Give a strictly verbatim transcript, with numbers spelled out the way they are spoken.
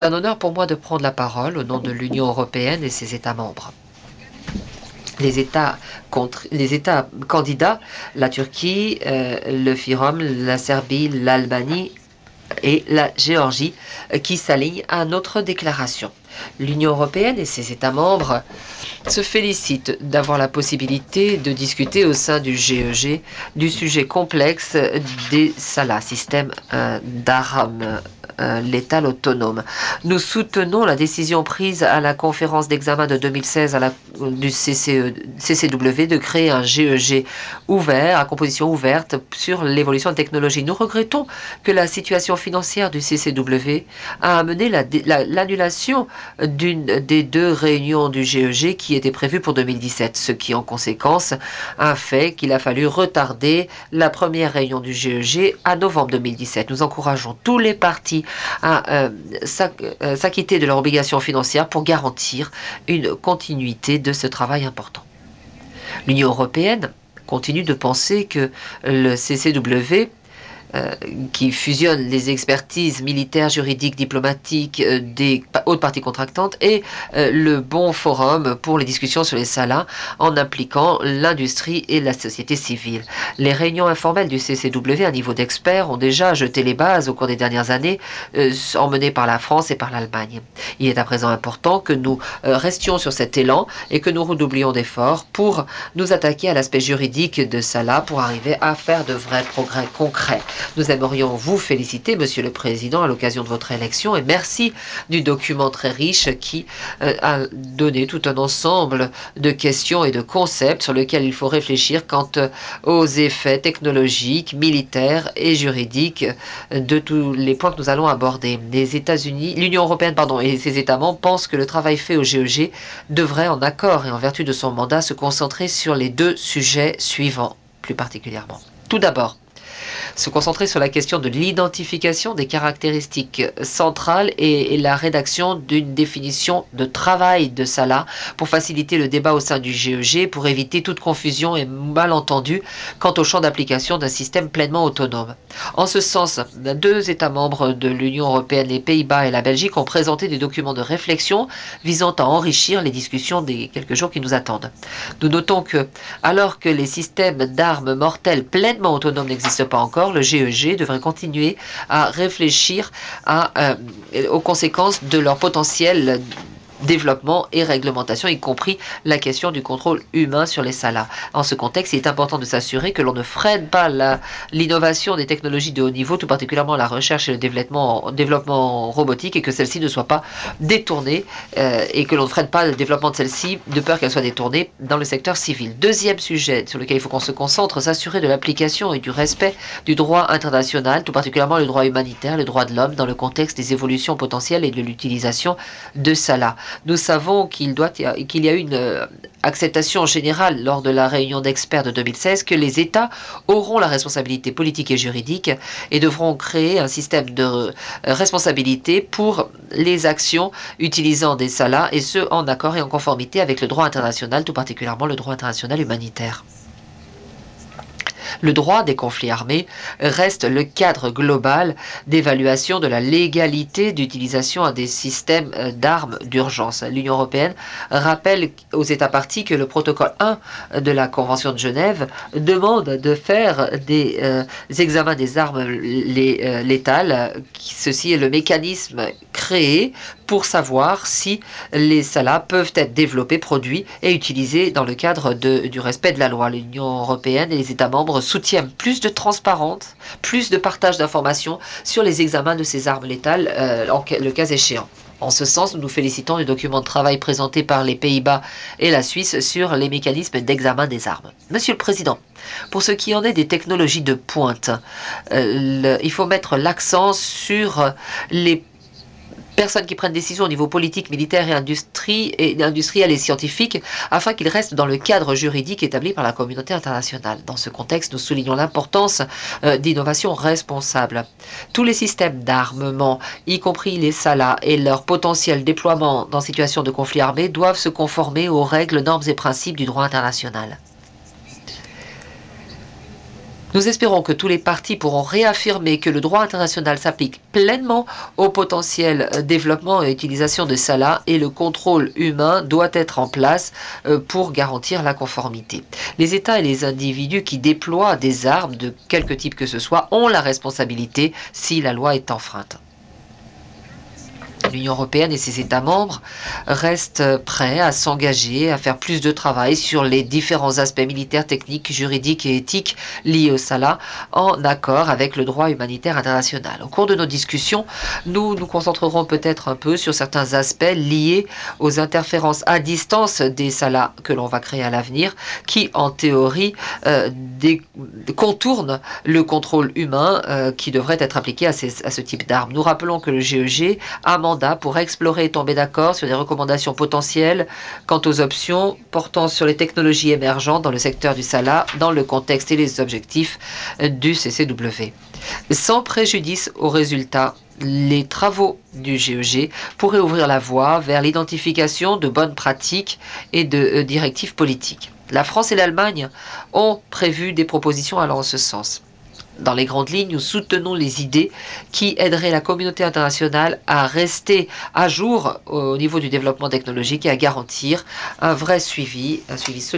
C'est un honneur pour moi de prendre la parole au nom de l'Union européenne et ses États membres. Les États, contre, les États candidats, la Turquie, euh, le Fyrom, la Serbie, l'Albanie et la Géorgie, euh, qui s'alignent à notre déclaration. L'Union européenne et ses États membres se félicitent d'avoir la possibilité de discuter au sein du G E G du sujet complexe des Salah, système euh, d'armes euh, létales autonomes. Nous soutenons la décision prise à la conférence d'examen de deux mille seize à la, du C C E, C C W de créer un G E G ouvert, à composition ouverte sur l'évolution de technologie. Nous regrettons que la situation financière du C C W a amené l'annulation la, d'une des deux réunions du G E G qui était prévue pour deux mille dix-sept, ce qui en conséquence a fait qu'il a fallu retarder la première réunion du G E G à novembre deux mille dix-sept. Nous encourageons tous les partis à euh, s'acquitter de leurs obligations financières pour garantir une continuité de ce travail important. L'Union européenne continue de penser que le C C W Euh, qui fusionne les expertises militaires, juridiques, diplomatiques euh, des hautes parties contractantes et euh, le bon forum pour les discussions sur les Salah en impliquant l'industrie et la société civile. Les réunions informelles du C C W à niveau d'experts ont déjà jeté les bases au cours des dernières années, euh, emmenées par la France et par l'Allemagne. Il est à présent important que nous euh, restions sur cet élan et que nous redoublions d'efforts pour nous attaquer à l'aspect juridique de Salah pour arriver à faire de vrais progrès concrets. Nous aimerions vous féliciter, Monsieur le Président, à l'occasion de votre élection et merci du document très riche qui euh, a donné tout un ensemble de questions et de concepts sur lesquels il faut réfléchir quant aux effets technologiques, militaires et juridiques de tous les points que nous allons aborder. Les États-Unis, l'Union européenne, pardon, et ses États membres pensent que le travail fait au G E G devrait, en accord et en vertu de son mandat, se concentrer sur les deux sujets suivants, plus particulièrement. Tout d'abord, se concentrer sur la question de l'identification des caractéristiques centrales et, et la rédaction d'une définition de travail de Salah pour faciliter le débat au sein du G E G, pour éviter toute confusion et malentendu quant au champ d'application d'un système pleinement autonome. En ce sens, deux États membres de l'Union européenne, les Pays-Bas et la Belgique, ont présenté des documents de réflexion visant à enrichir les discussions des quelques jours qui nous attendent. Nous notons que, alors que les systèmes d'armes mortelles pleinement autonomes n'existent pas encore, le G E G devrait continuer à réfléchir à, euh, aux conséquences de leur potentiel développement et réglementation, y compris la question du contrôle humain sur les Salah. En ce contexte, il est important de s'assurer que l'on ne freine pas l'innovation des technologies de haut niveau, tout particulièrement la recherche et le développement, développement robotique, et que celle-ci ne soit pas détournée euh, et que l'on ne freine pas le développement de celle-ci de peur qu'elle soit détournée dans le secteur civil. Deuxième sujet sur lequel il faut qu'on se concentre, s'assurer de l'application et du respect du droit international, tout particulièrement le droit humanitaire, le droit de l'homme, dans le contexte des évolutions potentielles et de l'utilisation de Salah. Nous savons qu'il doit qu'il y a une euh, acceptation générale lors de la réunion d'experts de deux mille seize que les États auront la responsabilité politique et juridique et devront créer un système de euh, responsabilité pour les actions utilisant des Salah, et ce en accord et en conformité avec le droit international, tout particulièrement le droit international humanitaire. Le droit des conflits armés reste le cadre global d'évaluation de la légalité d'utilisation des systèmes d'armes d'urgence. L'Union européenne rappelle aux États parties que le protocole un de la Convention de Genève demande de faire des euh, examens des armes lé, euh, létales. Ceci est le mécanisme créé pour savoir si les Salah peuvent être développés, produits et utilisés dans le cadre de, du respect de la loi. L'Union européenne et les États membres soutiennent plus de transparence, plus de partage d'informations sur les examens de ces armes létales, euh, en, le cas échéant. En ce sens, nous nous félicitons du document de travail présenté par les Pays-Bas et la Suisse sur les mécanismes d'examen des armes. Monsieur le Président, pour ce qui en est des technologies de pointe, euh, le, il faut mettre l'accent sur les personnes qui prennent des décisions au niveau politique, militaire et, industrie, et industriel et scientifique, afin qu'ils restent dans le cadre juridique établi par la communauté internationale. Dans ce contexte, nous soulignons l'importance euh, d'innovation responsable. Tous les systèmes d'armement, y compris les Salah et leur potentiel déploiement dans situation de conflit armé, doivent se conformer aux règles, normes et principes du droit international. Nous espérons que tous les partis pourront réaffirmer que le droit international s'applique pleinement au potentiel développement et utilisation de Salah et le contrôle humain doit être en place pour garantir la conformité. Les États et les individus qui déploient des armes de quelque type que ce soit ont la responsabilité si la loi est enfreinte. L'Union européenne et ses États membres restent prêts à s'engager, à faire plus de travail sur les différents aspects militaires, techniques, juridiques et éthiques liés au Salah, en accord avec le droit humanitaire international. Au cours de nos discussions, nous nous concentrerons peut-être un peu sur certains aspects liés aux interférences à distance des Salahs que l'on va créer à l'avenir, qui en théorie euh, des, contournent le contrôle humain euh, qui devrait être appliqué à, ces, à ce type d'armes. Nous rappelons que le G E G a mandat pour explorer et tomber d'accord sur des recommandations potentielles quant aux options portant sur les technologies émergentes dans le secteur du Salah, dans le contexte et les objectifs du C C W. Sans préjudice aux résultats, les travaux du G E G pourraient ouvrir la voie vers l'identification de bonnes pratiques et de euh, directives politiques. La France et l'Allemagne ont prévu des propositions allant en ce sens. Dans les grandes lignes, nous soutenons les idées qui aideraient la communauté internationale à rester à jour au niveau du développement technologique et à garantir un vrai suivi, un suivi solide